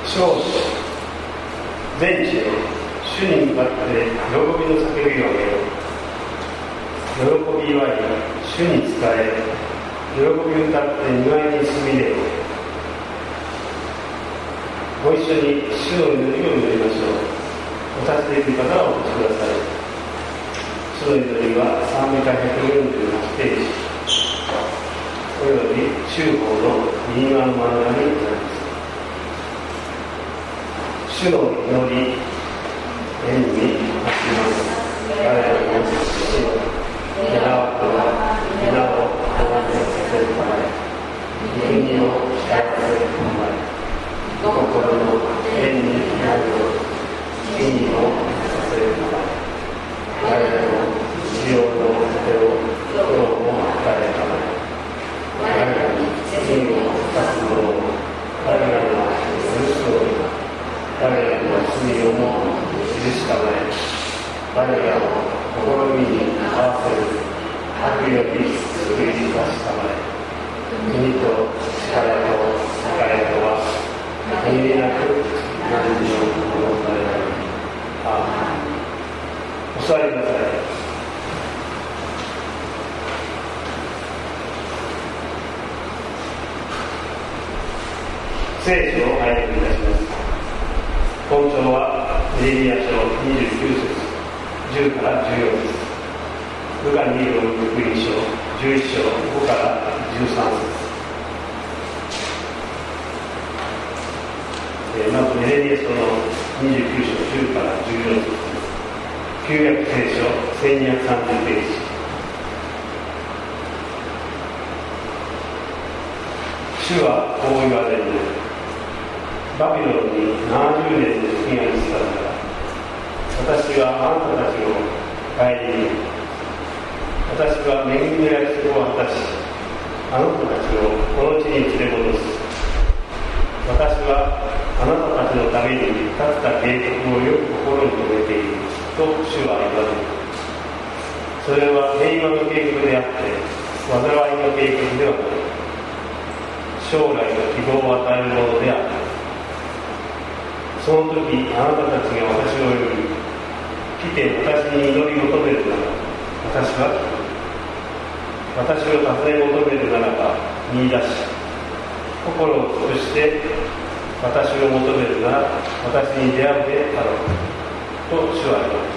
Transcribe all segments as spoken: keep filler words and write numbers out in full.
少子全地を主に向かって喜びの叫びを上げよ。喜び祝い主に仕え、喜び歌って庭に住みれよ。ご一緒に主の祈りを祈りましょう。お立ちできる方はお立ちください。主の祈りは賛美歌ひゃくよんじゅうはちページおよび中法の右側の真ん中にございます。主の祈り、縁に立ちます。我らの主よ、皆は皆を離れさせるため、右を光らせるため、心の縁になるように、意味をさせるため、我らの必要の手を今日も与えるため、我らに罪を犯す者を我らの許すように、我らの罪をも許したまえ、我らを試みに合わせる悪より救い出したまえ、国と力と栄とは限りなく何時を戻されたり。ああ、お座りください。聖書を拝読いたします。本章はネヘミヤ書にじゅうきゅうせつじゅうからじゅうよんせつ、ルカによる福音書じゅういっしょうごからじゅうさんせつ。まずネヘミヤ書のにじゅうきゅうしょじゅうからじゅうよんせつ、旧約聖書せんにひゃくさんじゅうページ。主はこう言われる。バビロンにななじゅうねんの時が満ちたのだ。私はあなたたちを顧み、私は恵みの約束を果たし、あなたたちをこの地に連れ戻す。私はあなたたちのために立てた計画をよく心に留めていると主は言われる。それは平和の計画であって災いの計画ではない。将来の希望を与えるものである。その時あなたたちが私を呼び、来て私に祈り求めるなら私は私を尋ね求めるならば見出し、心を尽くして私を求めるなら私に出会うであろうと主は言われる。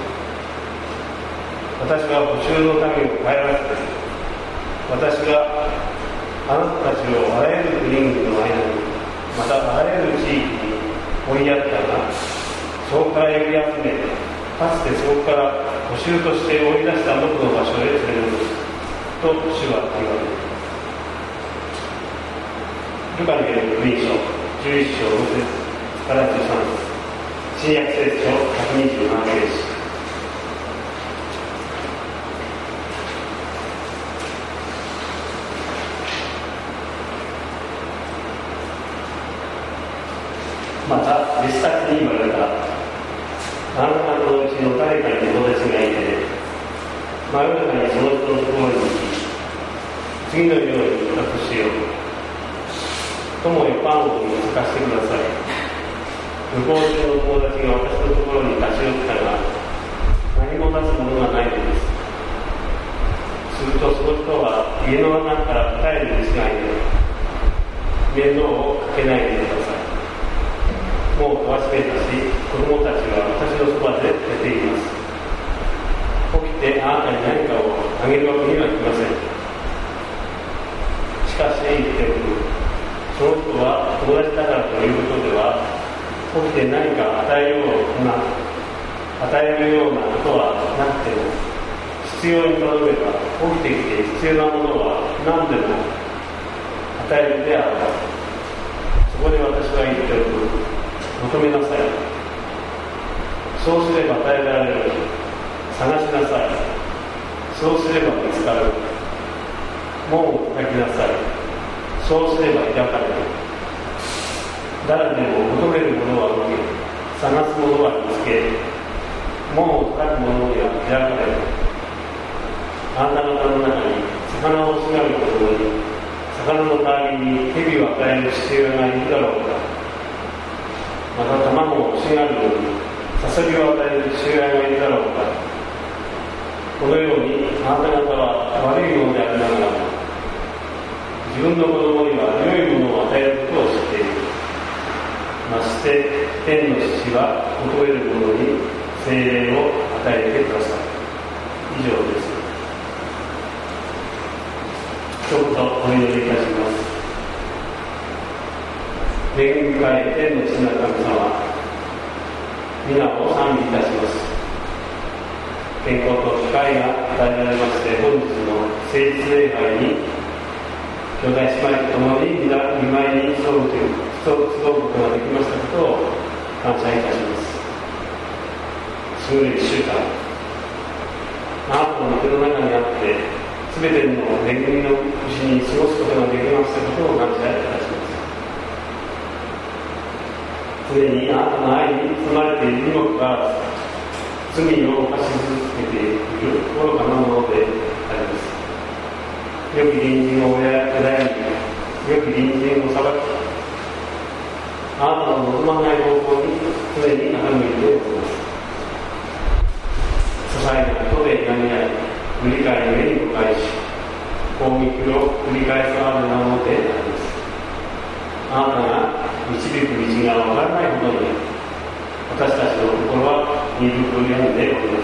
私は補修の民を帰らせて、私があなたたちをあらゆる国々の間に、またあらゆる地域に追いやったが、そこから呼び集め、かつてそこから補修として追い出した元の場所へ連れ戻すと主は言われる。ルカによる福音書じゅういっしょうごせつからじゅうさんせつ、新約聖書ひゃくにじゅうななページ。また弟子たちに言われた。あなた方のうちの誰かに友達がいて、真夜中にその人のところに行き、次のように言ったとしよう。友よ、パンを貸してください。向こう中の友達が私のところに立ち寄ったが、何も出すものがないのです。するとその人は家の中から帰るに違いない。面倒をかけないでください。もう戸は閉めたし、子供たちは私のそばで寝ています。起きてあなたに何かをあげるわけにはいきません。しかし言っておく。その人は友達だからということでは、起きて何か与えような、与えるようなことはなくても、必要に頼めば起きてきて必要なものは何でも与えるであろう。そこで私は言っておく。求めなさい。そうすれば与えられる。探しなさい。そうすれば見つかる。門を叩きなさい。そうすれば開かれる。誰でも求めるものは受け、探すものは見つけ、門を叩く者には開かれる。あなた方の中に魚をしがるとともに、魚の代わりに蛇を与える父親がいるだろうか。 しがるのに捧げを与える父親がいるだろうか。このようにあなた方は悪いものでありながら自分の子供には良いものを与えることを知っている。まして天の父は求める者に聖霊を与えてくださる。以上です。一言お祈りいたします。恵み深い天の父なる神様、皆を賛美いたします。健康と機会が与えられまして、本日の聖日礼拝に兄弟姉妹と共に皆見舞いに集うという集うことができましたことを感謝いたします。優れるいっしゅうかん、あなたの御手の中にあってすべての恵みの星に過ごすことができましたことを感謝いたします。常にあなたの愛に包まれているにもかかわらず、罪を犯し続けている愚かなものであります。良き隣人を親や良き隣人を裁き、あなたの望まない方向に常に傾いております。些細なことで痛み合い、無理解の上に誤解し、攻撃を繰り返されるものであります。あなたが導く道が分からないほどに私たちの心は鈍く病んでおります。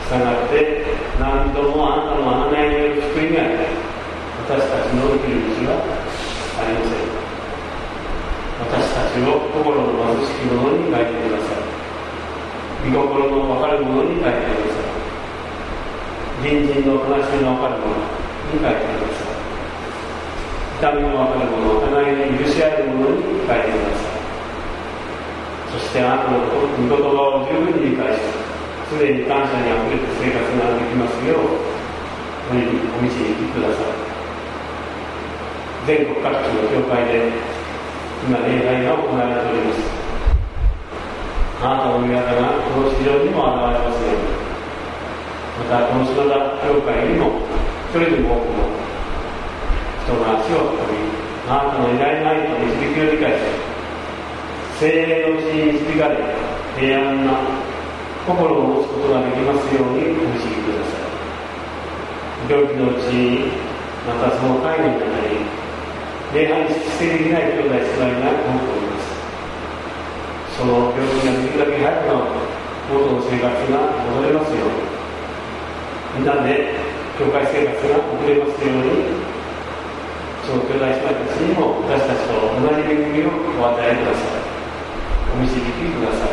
したがって何度もあなたの贖いによる救いが私たちの生きる道はありません。私たちを心の貧しき者に変えてください。御心の分かる者に変えてください。隣人の悲しみの分かる者に変えてください。痛みの分かる者、お互いに許し合える者に変えてください。そしてあなたの御言葉を十分に理解し、常に感謝にあふれて生活ができますようお導きください。全国各地の教会で今礼拝が行われております。あなたの御業がこの地上にも現れますように、またこの島田教会にも一人でも多くの人が足を運び、あなたの偉大な愛と導きを理解し、聖霊のうちに導かれ平安な心を持つことができますようにお導きください。病気のうちに、またその介護にあたり、礼拝に出席できない兄弟姉妹が多くおります。その病気ができるだけ早くな元の生活が戻れますように、みんなで教会生活が送れますように、その兄弟姉妹たちにも私たちと同じ恵みをお与えください。お導きください。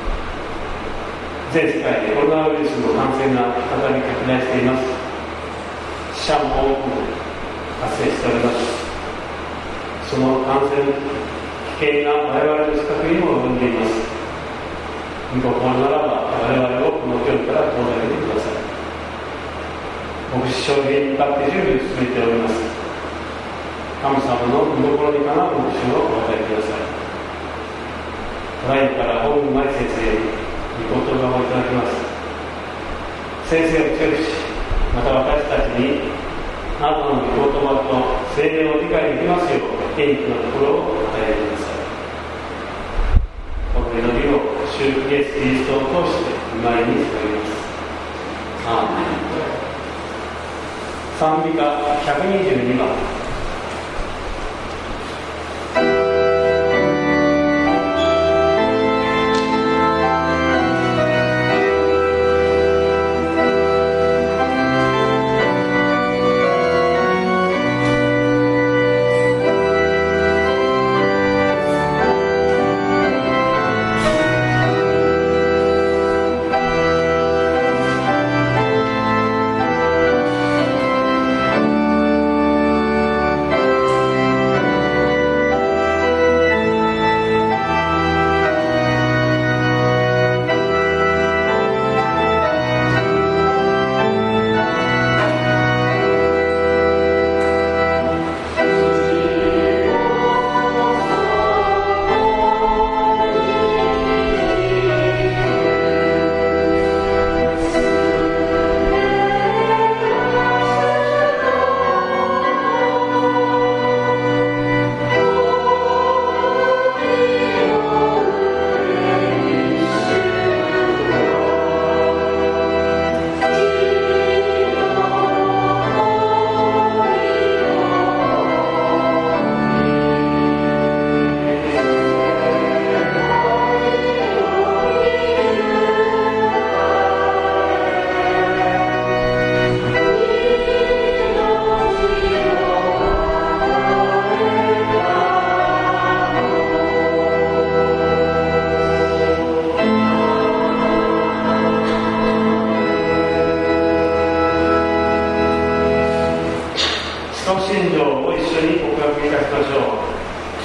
全世界でコロナウイルスの感染が再び拡大しています。死者も多く発生しております。その感染危険が我々の近くにも及んでいます。御心ならば我々をこの距離から遠ざけてください。牧師将兵に向かって準備を進めております。神様の御心にかなう牧師をお与えください。ただいまから本前先生に御言葉をいただきます。先生を強くし、また私たちにあなたの御言葉と聖霊を理解できますよう元気なところを与えてください。この祈りを主イエス・キリストを通して御前に捧げます。アーメン。賛美歌ひゃくにじゅうにばん。 「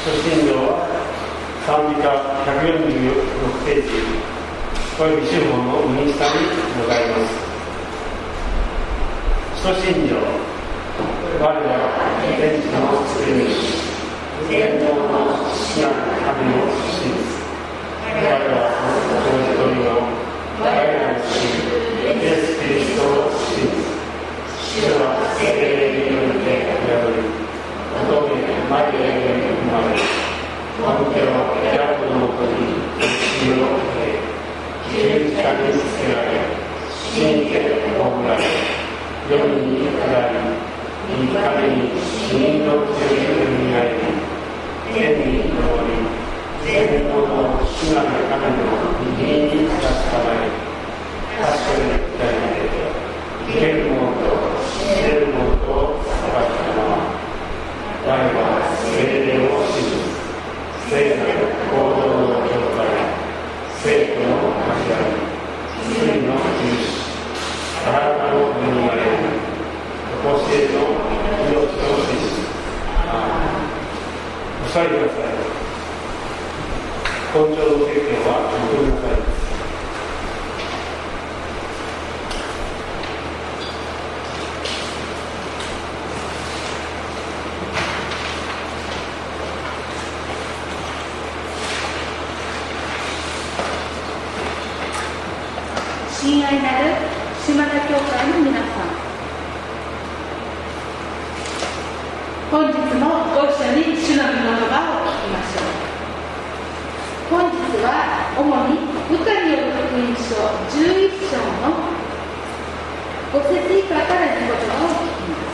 初信条は賛美歌ひゃくよんじゅうろくページおよび司法の右下にございます。初信条、我ら天地の作り主、天皇の父なる神を信ず。我らのお一人の我らの主イエス・キリストを信ず。主は聖霊によって宿り、乙女マリアより生まれ、本家はヤコブのもとに血を受け、十字架につけられ、死にて葬られ、世に下り、三日目に死人のうちによみがえり、天に昇り、全能の主なる神の右に立ちたまえ、確かに二人で、生けるものと死ねるものと裁かったまま、我は聖霊を信ず。聖なる行動の教会、聖徒の交わり、罪の許し、体のよみがえり、常しえの命を信じ。お座りください。本庁の説教はごめんなさいです。 親愛なる島田教会の皆さん、本日もご一緒に主の御言葉を聞きましょう。本日は主にルカによる福音書じゅういっ章のご節以下から御言葉を聞きます。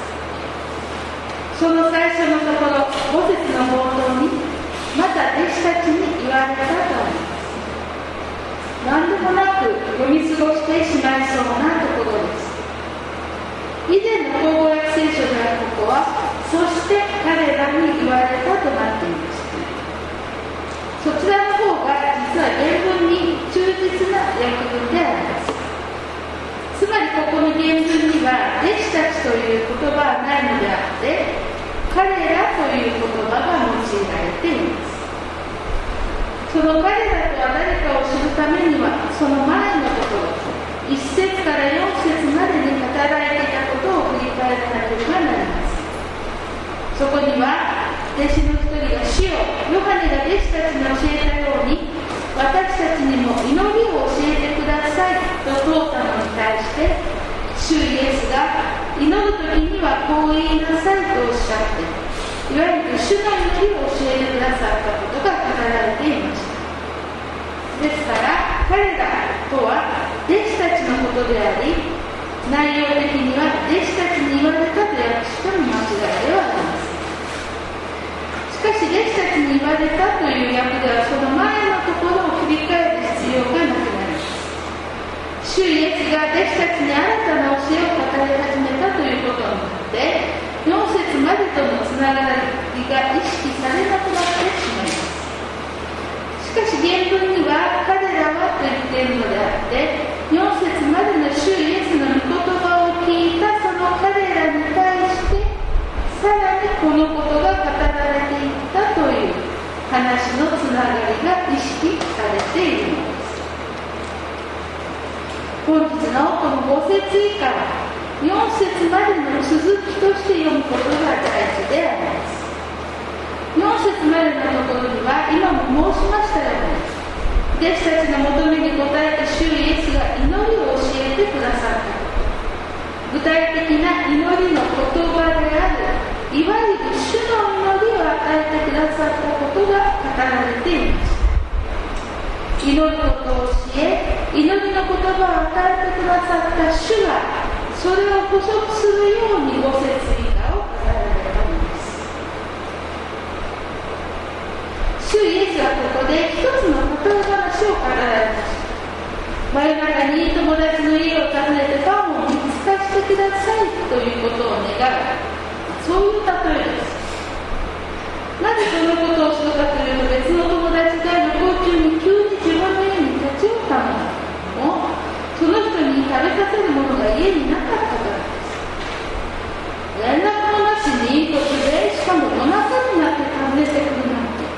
その最初のところご節の冒頭に、また弟子たちに言われたとあります。何でもなく読み過ごしてしまいそうなところです。以前の口語訳聖書ではここはそして彼らに言われたとなっていました。そちらの方が実は原文に忠実な訳文であります。つまりここの原文には弟子たちという言葉はないのであって、彼らという言葉が用いられています。その彼らとは誰かを知るためには、その前のところいち節からよん節までに語られていたことを振り返らなければなりません。そこには弟子の一人が主よ、ヨハネが弟子たちに教えたように私たちにも祈りを教えてくださいと問うたのに対して、主イエスが祈る時にはこう言いなさいとおっしゃって、いわゆる主の祈りを教えてくださったことが語られていました。ですから彼らとは弟子たちのことであり、内容的には弟子たちに言われたと訳しても間違いではありません。しかし弟子たちに言われたという訳では、その前のところを振り返る必要がなくなります。主イエスが弟子たちに新たな教えを語り始めたということによって、よん節までとのつながりが意識されなくなってしまいます。しかし原文には彼らはと言っているのであって、よん節までの主イエスの御言葉を聞いたその彼らに対してさらにこのことが語られていったという話のつながりが意識されているのです。本日のこのご節以下はよん節までの続きとして読むことが大事であります。よん節までのところには今も申しましたように、弟子たちの求めに応えて主イエスが祈りを教えてくださったこと、具体的な祈りの言葉であるいわゆる主の祈りを与えてくださったことが語られていました。祈ることを教え、祈りの言葉を与えてくださった主がそれを補足するようにご節以下を語られたのです。主イエスはここで一つの例え話を語られました。真夜中に友達の家を訪ねてパンを見つかしてくださいということを願う、そういう例えです。なぜそのことをするかというと、別の友達が旅行中に急に自分の家に立ち寄ったのだけども、その人に食べさせるものが家になかったからです。連絡もなしに突然、しかも夜中になって訪ねてくるなんて、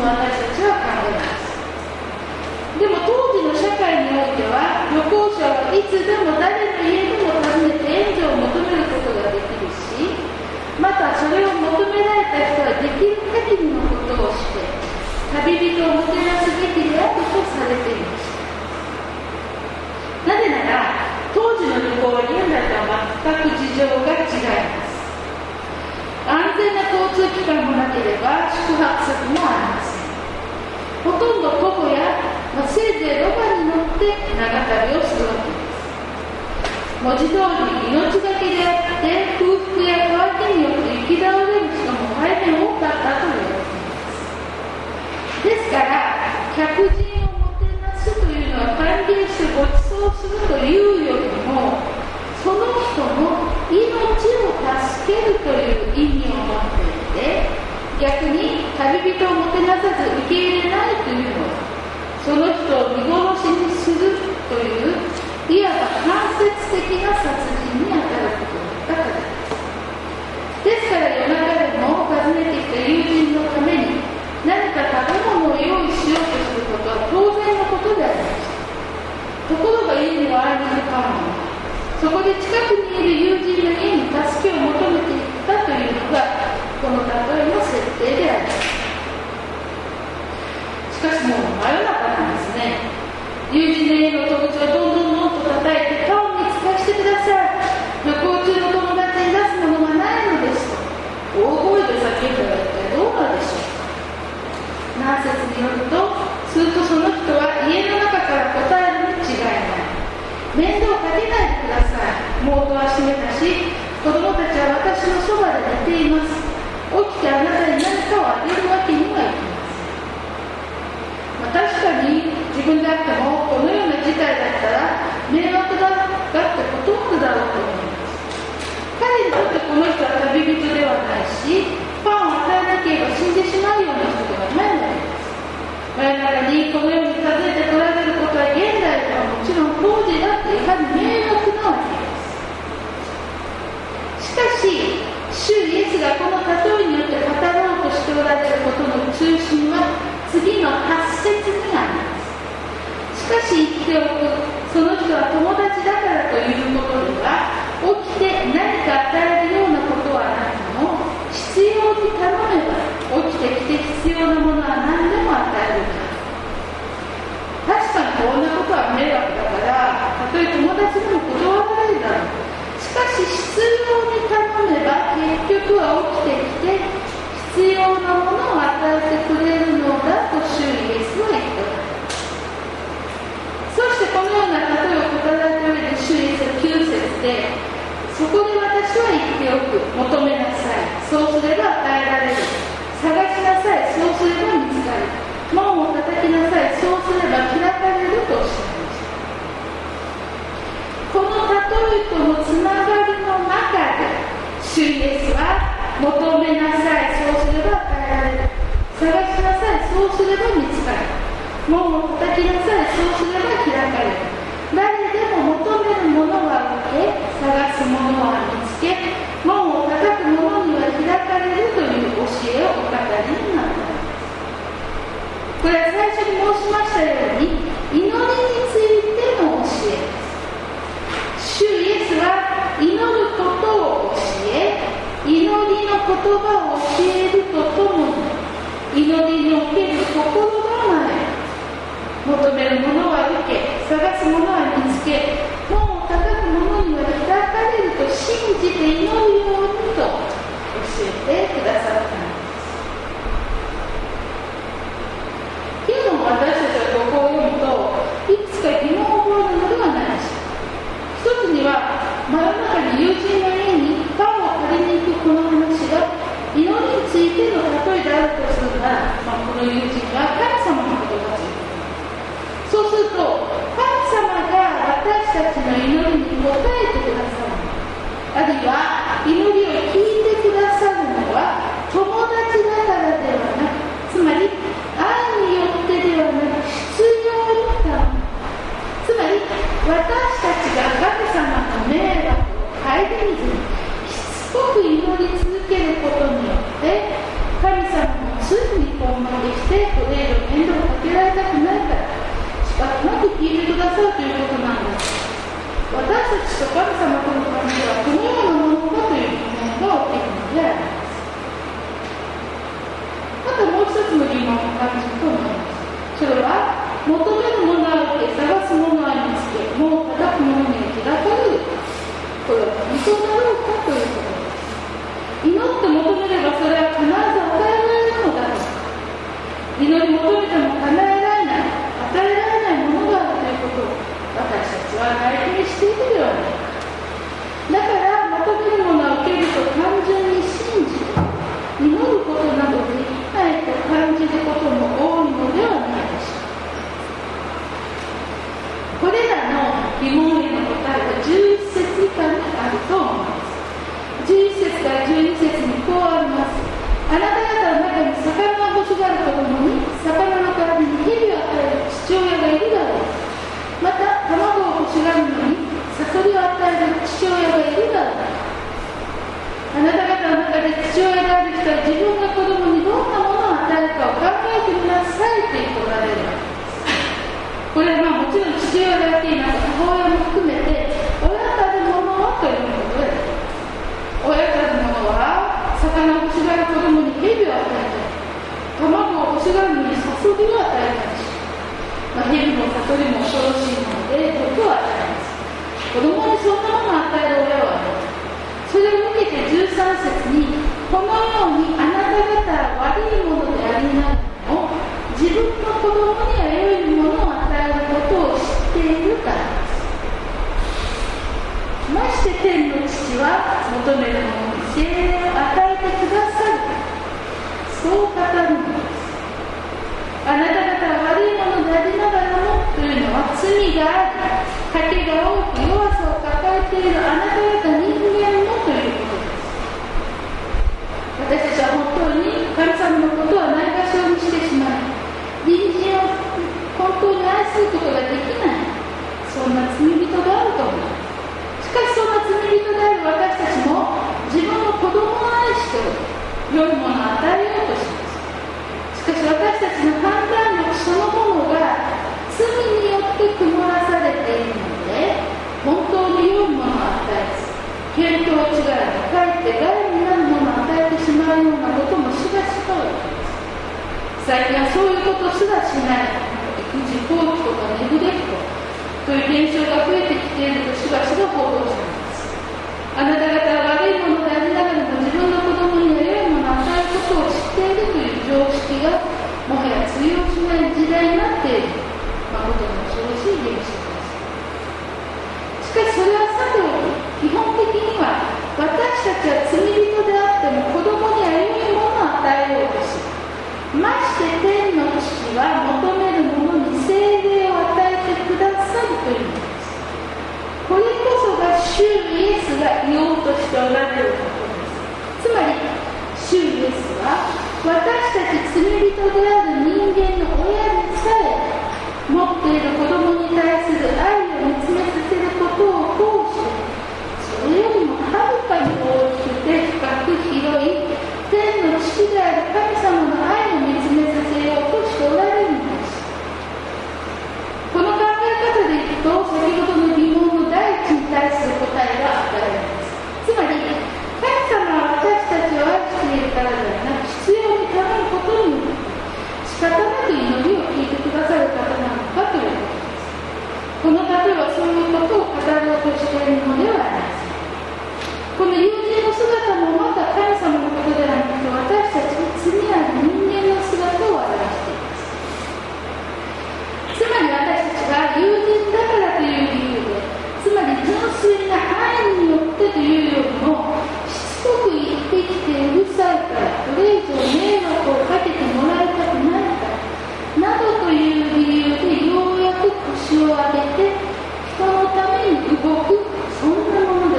も私たちは考えます。でも当時の社会においては、旅行者はいつでも誰の家にも訪ねて援助を求めることができるし、またそれを求められた人はできる限りのことをして旅人をもてなすべきであるとされていました。なぜなら当時の旅行は現代とは全く事情が違います。安全な交通機関もなければ宿泊先もありません。ほとんど徒歩や、まあ、せいぜいロバに乗って長旅をするわけです。文字通り命がけであって空腹や渇きによって行き倒れる人も大変多かったと言われています。ですから客人をもてなすというのは歓迎してご馳走するというよりもその人の命を助けるという意味を持っていて、逆に旅人をもてなさず受け入れないというのはその人を見殺しにするといういわば間接的な殺人に当たることだったからです。ですから夜中でも訪ねてきた友人のために何か食べ物を用意しようとすることは当然のことでありました。ところが家にはあいにくかもそこで近くにいる友人の家に助けを求めていったというのがこの例えの設定であります。しかしもう真夜中なんですね。友人の家の戸口をどんどんどんと叩いて顔につかしてください。旅行中の友達に出すものがないのですと大声で叫んだら一体どうなるでしょうか。何節によるとするとその人は家の中から答えるに違いない。面倒かけないでください。もう戸は閉めたし子供たちは私のそばで寝ています。起きてあなたに何かをあげるわけにはいきません。確かに自分であってもこのような事態だったら迷惑だってほとんどだろうと思います。彼にとってこの人は旅人ではないしパンを与えなければ死んでしまうような人ではないのです。真夜中にこのように訪ねてこられることは現代ではもちろん当時だってやはり迷惑なわけです。しかし主イエスがこの例えによって語ろうとしておられることの中心は次のはち節にあります。しかし言っておく、その人は友達だからということでは起きて何か与えるようなことはなくても必要に頼めば起きてきて必要なものは何でも与えるから。確かにこんなことは迷惑だからたとえ友達でも断られるだろう。しかし必要に頼めば結局は起きてきて必要なものを与えてくれるのだと主イエスは言っておられます。そしてこのような例えを語られた上で主イエスはきゅう節でそこで私は言っておく、求めなさい、そうすれば与えられる、探しなさい、そうすれば見つかる、門を叩きなさい、そうすれば開かれるとおっしゃいました。この例えとのつながりの中で主イエスは求めなさい、そうすれば与えられる、探しなさい、そうすれば見つかる、門を叩きなさい、そうすれば開かれる、誰でも求めるものは受け、探すものは見つけ、門を叩く者には開かれるという教えをお語りになったのです。これは最初に申しましたように祈りについての教えです。主イエスは祈ることを教え、祈りの言葉を教えるとともに祈りにおける心構え、求めるものは受け、探すものは見つけ、門を叩く者には開かれると信じて祈るようにと教えてくださったのです。けれども私たちはここを読むといくつか疑問を覚えるのではないでしょう。一つには真夜中に友人の家にパンを借りに行くこの話が祈りについての例えであるとするなら、まあ、この友人は神様のことがついている。そうすると神様が私たちの祈りに応えてくださる、あるいは祈りを聞いてくださるのは友達だからではなく、つまり愛によってではなく必要に頼む、つまり私たちが神様の迷惑を顧みずにしつこく祈り続けることによって神様もついに訪問できてこれ以上面倒をかけられたくないから仕方なく聞いてくださいということなんです。私たちと神様との関係はこのようなものかという疑問が起きるのであります。またもう一つの疑問を感じると思います。それは求めるものを受け探すものを見つけもう叩くものに気がかる、これは本当だろうかということです。祈って求めればそれは必ず与えられるのだろうか。祈り求めても叶えられない、与えられないものがあるということを私たちは内見しているではないか。だから求めるものを受けると単純に信じ祈ることなどできないと感じることも多いのではないでしょうか。これらの疑問への答えはじゅういち節以下にあると思います。じゅういち節からじゅうに節にこうあります。あなた方の中に魚が欲しがる子供に魚の代わりに蛇を与える父親がいるだろう。また卵を欲しがるのにサソリを与える父親がいるだろう。あなた方の中で父親である人は自分が子供にどんなものを与えるかを考えてみなさいと言っておられるわけです。これはまあもちろん父親がやっています母親も含めて親たるものはということで、親たるものは魚を欲しがる子供に蛇を与えたり卵を欲しがるのにサソリを与えたりし、まあ、蛇もサソリも恐ろしいので毒を与えます。子供にそんなものを与える親はない。それを受けてじゅうさん節にこのようにあなた方は悪いものでありながらも自分の子供には良いものを与えることを知っているからです。まして天の父は求めるものに聖霊を与えてくださる、そう語るのです。あなた方は悪いものでありながらもというのは罪があり賭けが多く弱さを抱えているあなた方人間もということです。私たちは本当に神様のことはないがしろにしてしまい隣人を本当に愛することができない、そんな罪人であると思います。しかしそんな罪人である私たちも自分の子供を愛しており良いものを与えようとします。しかし私たちの判断力そのものが罪によって曇らされているので本当に良いものを与えず見当違いがかえって害になるものを与えてしまうようなこともしばしば起きます。最近はそういうことすらしない育児放棄とかネグレクトという現象が増えてきているとしばしば報道されます。あなた方は悪いものでありながらも自分の子供には良いものを与えることを知っているという常識がもはや通用しない時代になっている、誠に恐ろしい現象です。しかしそれはさておき、基本的には私たちは罪人であっても子供には良いものを与えようとし、まして天の父は求めるものに聖霊を与えてくださるというのです。これこそが主イエスが言おうとしておられることです。つまり主イエスは私たち罪人である人間の親にさえ持っている子供に対する愛を見つめさせることを通してそれよりもはるかに大きくて深く広い天の父である神様の愛を見つめさせようとしておられるのです。この考え方でいくと先ほどの疑問の第一に対する答えが与えられます。つまり神様は私たちを愛しているからではなく必要に頼むことによって仕方なく祈りを聞いてくださる方なのかということです。この例えはそういうことを語ろうとしているのではありません。この友人の姿もまた神様のことではなく私たちの罪ある人間の姿を表しています。つまり私たちが友人だからという理由で、つまり純粋な愛によってというよりもしつこく言ってきてうるさいからこれ以上迷惑をかけてもらいたくないからなどという理由でようやく腰を上げて人のために動く、そんなもの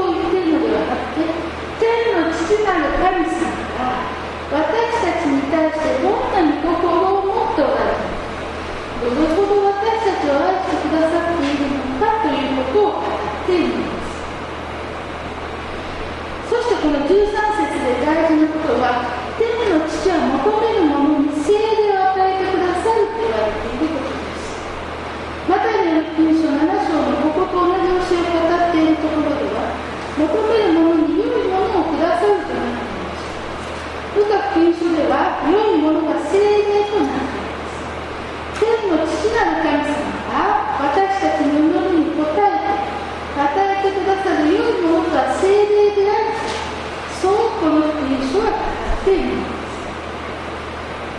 を言っているのではなくて、天の父なる神様が私たちに対してどんな御心を持っておられるのか、どれほど私たちを愛してくださっているのかということを語っているのです。そしてこのじゅうさん節で大事なことは、天の父は求める者に聖霊を与えてくださると言われていることです。マタイによる福音書なな章のここと同じ教えを語っているところでは、求める者に良いものをくださるとなっています。ルカ福音書では良いものが聖霊となっています。天の父なる神様が私たちの祈りに応えて与えてくださる良いものが聖霊である、そうこの福音書は語っているのです。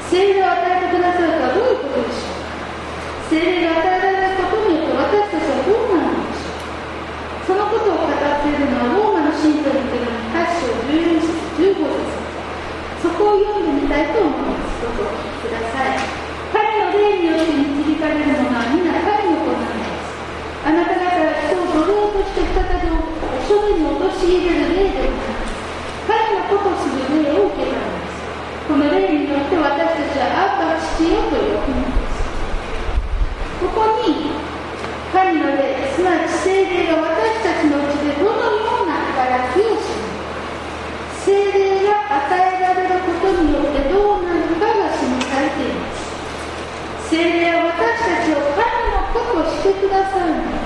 聖霊を与えてくださるとはどういうことでしょうか。聖霊が与えられることによって私たちはどうなるのでしょうか。そのことを語っているのはローマの信徒の手紙はち章じゅうよん節じゅうご節、そこを読んでみたいと思います。どうぞお聞きください。神の霊によって導かれるのは皆神の子なのです。あなた方は人を奴隷として再びおそべに陥れる霊ではなく、神の子とする霊を受けたのです。この霊によって私たちはアッバ父よと呼ぶのです。ここに神の霊、すなわち聖霊が私たちのうちでどのような働きをするのか、聖霊が与えられることによってどうなるかが示されています。聖霊は私たちを神の子としてくださるのです。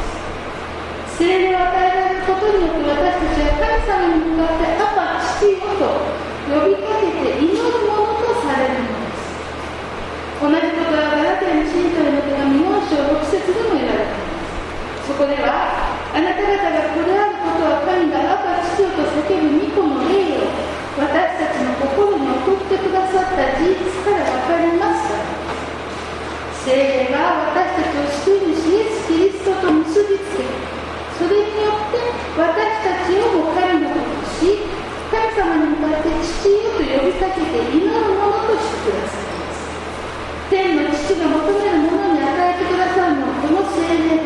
聖霊を与えられることによって私たちは神様に向かってアバ父よと呼びかけて祈るものとされるのです。同じことはガラテヤの信徒への手紙よん章ろく節でも言われています。そこでは、あなた方がこれあることは神がアバ父よと叫ぶ御子の霊を私たちの心に送ってくださった事実から分かりますから。聖霊が私たちを救い主イエス・キリストと結びつけ、それによって私たちをも神の子とし、神様に向かって父よと呼びかけて祈るものとしてくださいます。天の父が求めるものに与えてくださるのはこの聖霊です。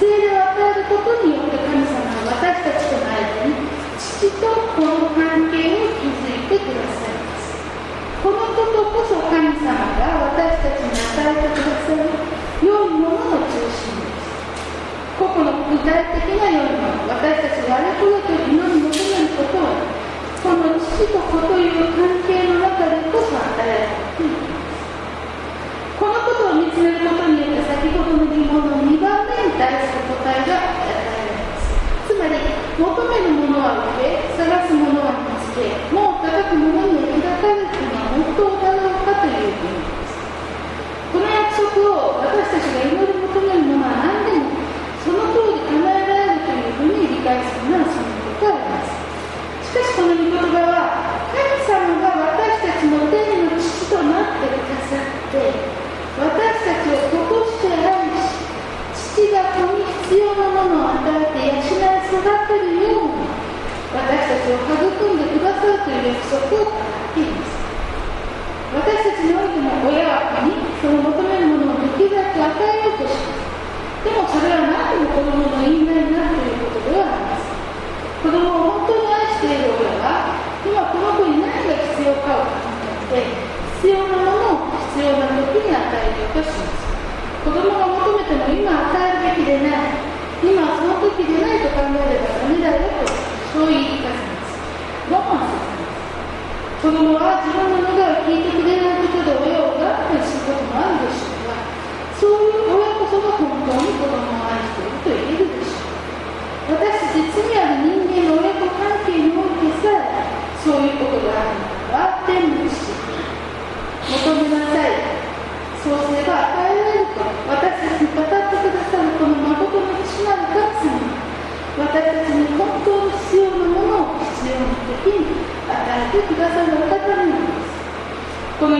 聖霊を与えることによって神様は私たちとの間に父と子の関係を築いてくださいます。このことこそ神様が私たちに与えてくださる良いものの中心です。個々の具体的な良いもの、私たちがあれこれと祈り求めることは、この父と子という関係の中でこそ与えられています。このことを見つめることによって先ほどの疑問のにばんめに対する答えが与えられます。つまり、求めるものは受け、探すものは見つけ、もう高くものには開かれるというのは本当だろうかという意味です。この約束を私たちが祈り求めるものは何でもその通り叶えられるというふうに理解するのはそのことがあります。しかしこの御言葉は、神様が私たちの天の父となってくださって、私たちを子として愛し、父が子に必要なものを与えて養い育てるように私たちを育んでくださるという約束を語っています。私たちにおいても親は子にその求めるものをできるだけ与えようとします。でもそれは何でも子供の言いなりになるということではあります。子供を本当に愛している親は、今この子に何が必要かを考えて、必要なものを必要な時に与えようとします。子供が求めても今与えるべきでない、今はその時でないと考えればダメだよと、そう言い聞かせます。我慢させます。子供は自分の願いを聞いてくれないことで親を我慢することもあるでしょうが、そういう親こそが本当に子供を愛していると言えるでしょう。私たち罪ある人間の親子関係においてさえそういうことがあるのは天の父、求めなさい、そうすれば与えられると私たちに語ってくださるこの誠の父なる神様、私たちに本当に必要なものを必要な時に与えてくださるお方なんです。この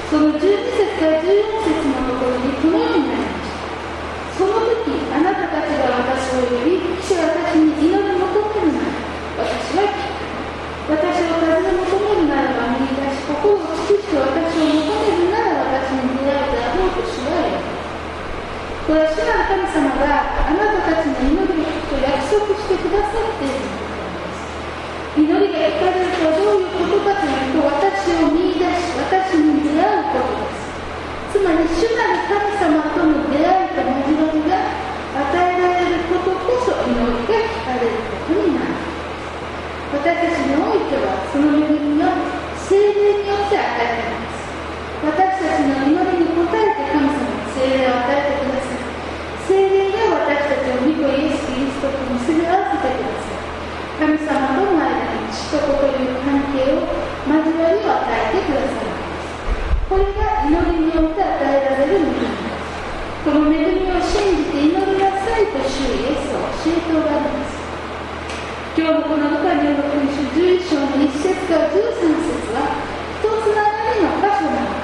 そのじゅうに節からじゅうよん節のところにこのようになりました。その時あなたたちが私を呼び、主は私に祈り求めるなら私は聞く。私を尋ね求めるならば見出し、心を尽くして私を求めるなら私に出会うだろうと主は言う。これは主なる神様があなたたちの祈りを聞くと約束してくださっているのです。祈りが聞かれるとはどういうことかというと、私を見出し私に出会うことです。つまり主なる神様との出会いと交わりが与えられることこそ祈りが聞かれることになる。私たちにおいてはその恵みは聖霊によって与えられます。私たちの祈りに応えて神様は聖霊を与えてください。聖霊が私たちを御子イエス・キリストと結び合わせてください。神様との間に血と子という関係を交わりを与えてくださいます。これが祈りによって与えられる恵みです。この恵みを信じて祈りなさいと主イエスは教えておられます。今日のこのルカによる福音書じゅういっ章のいち節からじゅうさん節は一つながりの箇所なのです。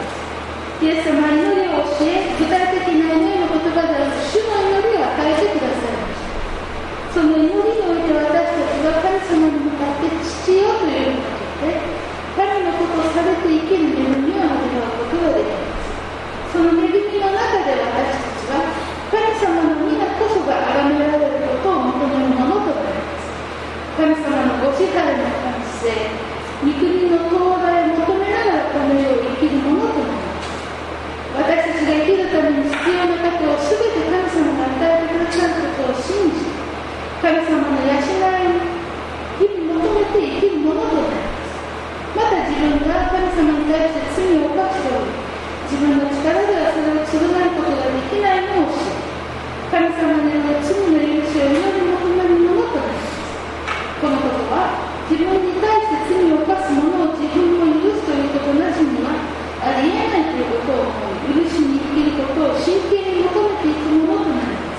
イエス様は祈りを教え、具体的な祈りの言葉である主の祈りを与えてくださいました。その祈りにおいて私たちは神様に向かって父よというのをかけて神のことをされて生きる恵みを味わうことができます。その恵みの中で私たちは神様の皆こそが崇められることを求めるものとなります。神様のご支配の完成、御国の到来を求めながらこの世を生きるものとなります。私たちが生きるために必要なことを全て神様が与えてくださることを信じ、神様の養いに日々求めて生きるものとなります。また自分が神様に対して罪を犯しており、自分の力ではそれを償うことができないのを知り、神様による罪の許しを祈り求めるものとなります。このことは自分に対して罪を犯す者を自分も許すということなしにはありえないということを思い、許しに生きることを真剣に求めていくものとなります。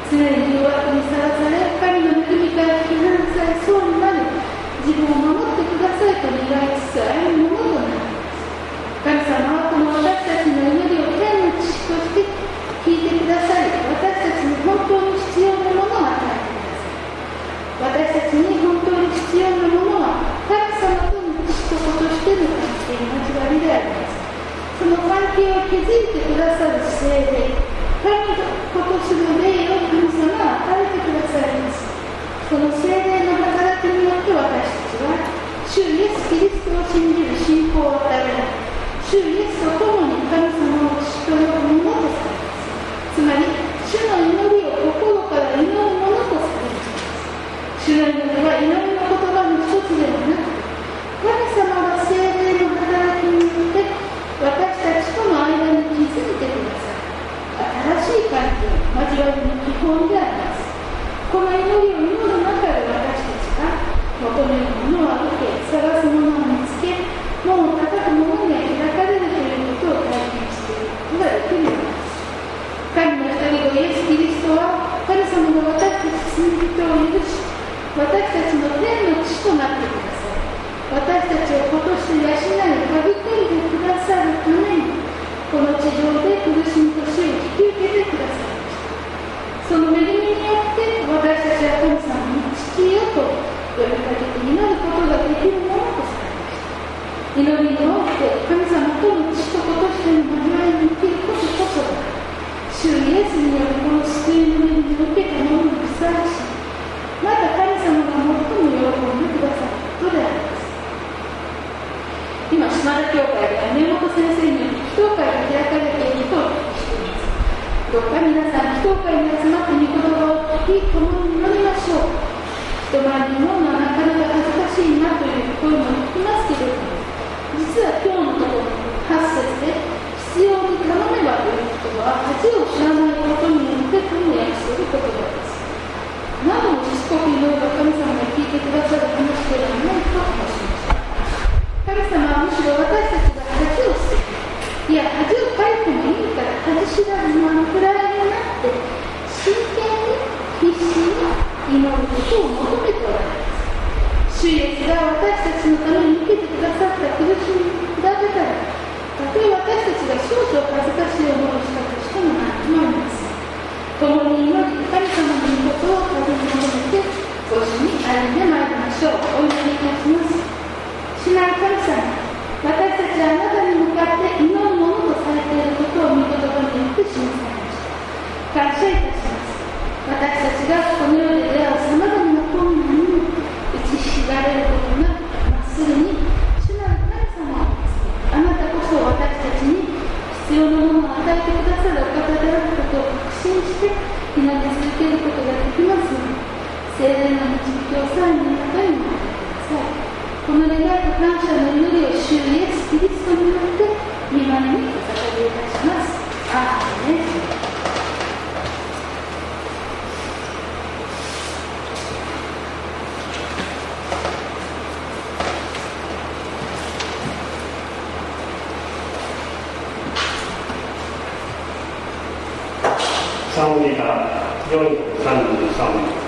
常に誘惑にさらされ、神の恵みから批判されそうになり、自分を守ってくださいと願いつつ歩むものとなります。神様はこの私たちの祈りを天の知識として聞いてくださり、私たちに本当に必要なものを与えて私たちに本当に必要なものは神様との父と子としての関係交わりであります。その関係を築いてくださる聖霊、神と子とする霊を神様は与えてくださいます。その聖霊の働きによって私たちは主イエス・キリストを信じる信仰を与えられ、主イエスと共に神様を父と呼ぶものとされます。つまり主の祈りを心から祈るものとされます。主の祈りは祈りの言葉の一つではなく、神様が聖霊の働きによって私たちとの間に築いてくださる新しい関係、交わりの基本であります。この祈りを祈る中で私たちが求めるものを受け、探すものを見つけ、門を叩くものには開かれるということを体験していくことができるのです。神の一人子イエス・キリストは神様が私たちの罪人を許し、私たちの天の父となってください。私たちを子として養い、育んでくださるために、この地上で苦しみと死を引き受けてくださいました。その恵みによって私たちは神様に父よと呼びかけて祈ることができるものとされました。祈りにおいて神様との父と子としての交わりに生きることこそが、主イエスによるこの救いの恵みを受けたものにふさわしい。また神様が最も喜んでくださることであります。今、島田教会では宮本先生による祈祷会が開かれているとお聞きしています。どうか皆さん、祈祷会に集まって御言葉を聞き、共に祈りましょう。人前に祈るのはなかなか恥ずかしいなという声も聞きますけれども、実は今日のところのはち節で必要に頼めばという言葉は恥を知らないことによって神を訳する言葉です。などもしつこく祈れば神様が聞いてくださる話ではないと申しました。神様はむしろ私たちが恥を捨てて、いや恥をかいてもいいから恥知らずのあのくらいになって真剣に必死に祈ることを求めておられます。主イエスが私たちのために受けてくださった苦しみに比べたら、たとえ私私を戻したとしても何ともありません。共に祈り、神様の御事を尋ね求めて、ご一緒に歩んでまいりましょう。お祈りいたします。主なる神様、私たちはあなたに向かって祈るものとされていることを御言葉によって示されました。感謝いたします。私たちがこの世で出会うさまざまな困難に打ちひしがれることなく、まっすぐに主なる神様を見つけ、あなたこそ私たちに必要なものを与えてくださるお方であることを確信して祈り続けることができますので、聖霊の導きをさらにあなたにも与えてください。この願いと感謝の祈りを主イエス・キリストによって御前にお捧げいたします。アーメン。 賛美歌よんひゃくさんじゅうさん。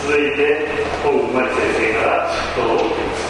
続いて本生先生から祝祷を受けます。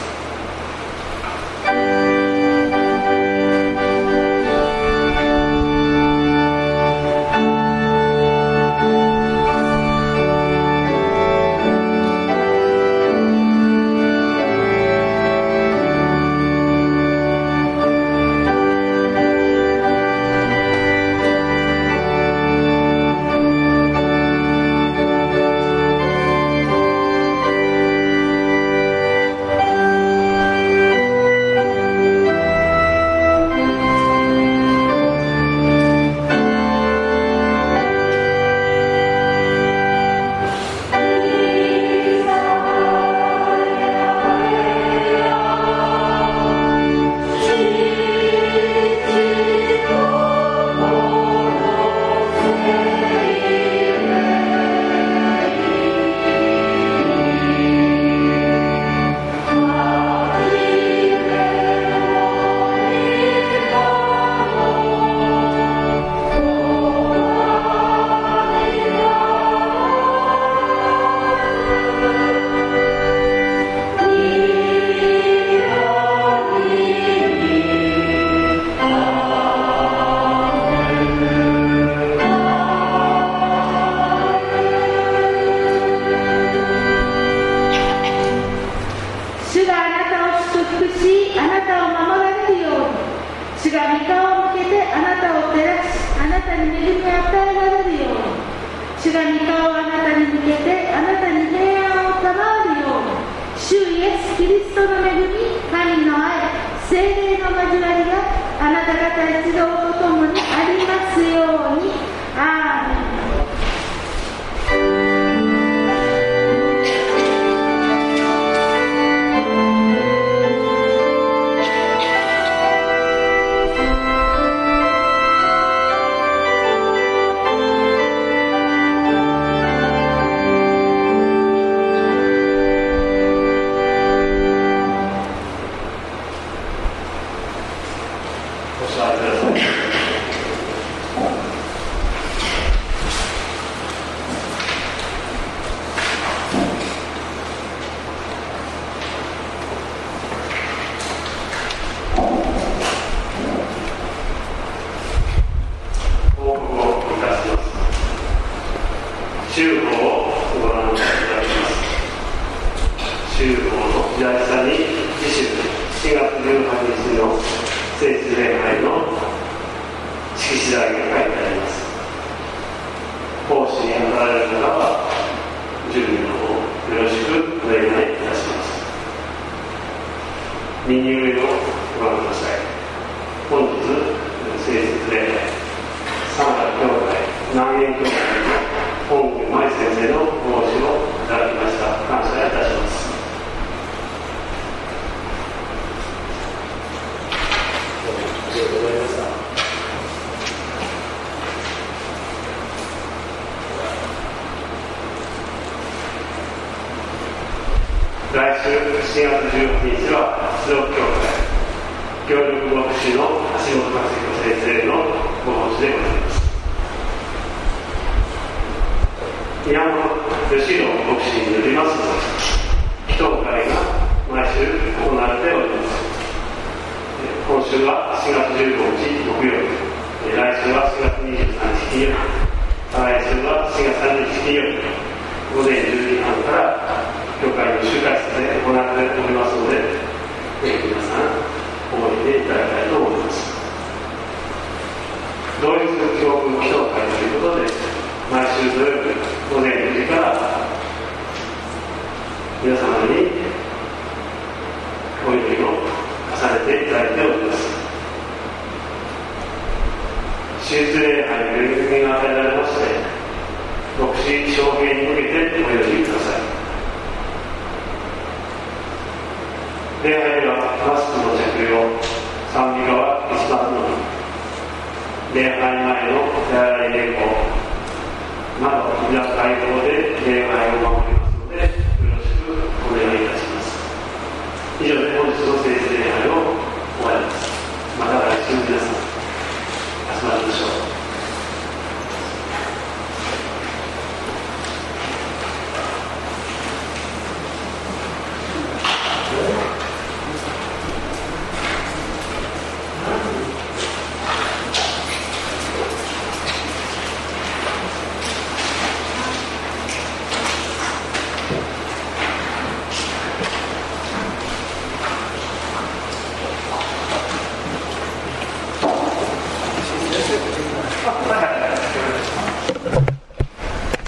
はいはい